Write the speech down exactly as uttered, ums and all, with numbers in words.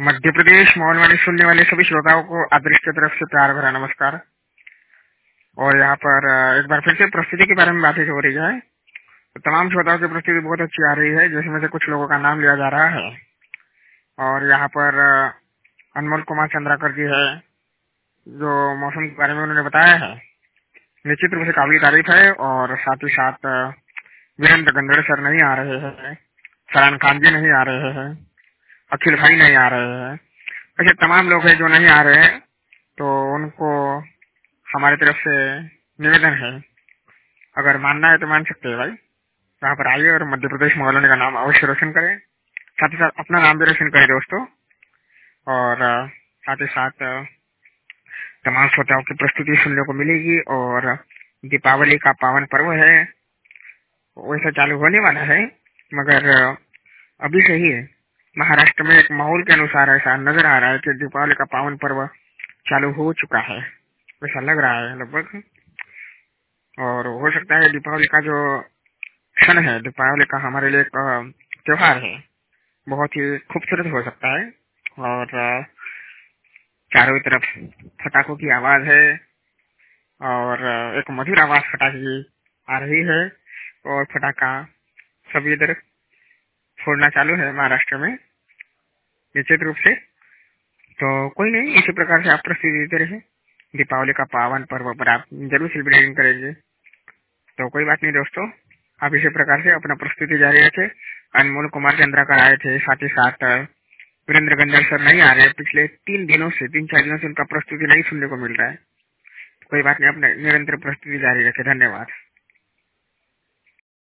मध्य प्रदेश मौनवाणी सुनने वाले सभी श्रोताओं को आदर्श की तरफ से प्यार भरा नमस्कार। और यहाँ पर एक बार फिर से प्रस्तुति के बारे में बातें हो रही है। तो तमाम श्रोताओं की प्रस्तुति बहुत अच्छी आ रही है, जिसमें से कुछ लोगों का नाम लिया जा रहा है। और यहाँ पर अनमोल कुमार चंद्राकर जी है, जो मौसम के बारे में उन्होंने बताया है, निश्चित रूप से काबिल तारीफ है। और साथ ही साथ वीरेंद्र गंधड़ सर नहीं आ रहे हैं, फरहान खान जी नहीं आ रहे हैं, अखिल भाई नहीं आ रहे हैं, ऐसे तमाम लोग हैं जो नहीं आ रहे हैं। तो उनको हमारी तरफ से निवेदन है, अगर मानना है तो मान सकते हैं भाई, यहाँ पर आइए और मध्य प्रदेश मौलाना का नाम अवश्य रोशन करें। साथ ही साथ अपना नाम भी रोशन करें दोस्तों। और साथ ही साथ तमाम श्रोताओं की प्रस्तुति सुनने को मिलेगी। और दीपावली का पावन पर्व है, वैसा चालू होने वाला है, मगर अभी से ही महाराष्ट्र में एक माहौल के अनुसार ऐसा नजर आ रहा है कि दीपावली का पावन पर्व चालू हो चुका है, वैसा लग रहा है लगभग। और हो सकता है दीपावली का जो क्षण है, दीपावली का हमारे लिए एक त्योहार है, बहुत ही खूबसूरत हो सकता है। और चारों तरफ फटाकों की आवाज है और एक मधुर आवाज फटाके की आ रही है, और फटाका सभी इधर फोड़ना चालू है महाराष्ट्र में निश्चित रूप से। तो कोई नहीं, इसी प्रकार से आप प्रस्तुति देते रहे, दीपावली का पावन पर्व पर आप जरूर सेलिब्रेशन करेंगे। तो कोई बात नहीं दोस्तों, आप इसी प्रकार से अपना प्रस्तुति जारी रखे। अनमोल कुमार चंद्राकर आए थे, साथ ही साथ वीरेंद्र गंधड़ सर नहीं आ रहे, पिछले तीन दिनों से तीन चार दिनों से उनका प्रस्तुति नहीं सुनने को मिल रहा है। कोई बात नहीं, अपना निरंतर प्रस्तुति जारी रखे। धन्यवाद।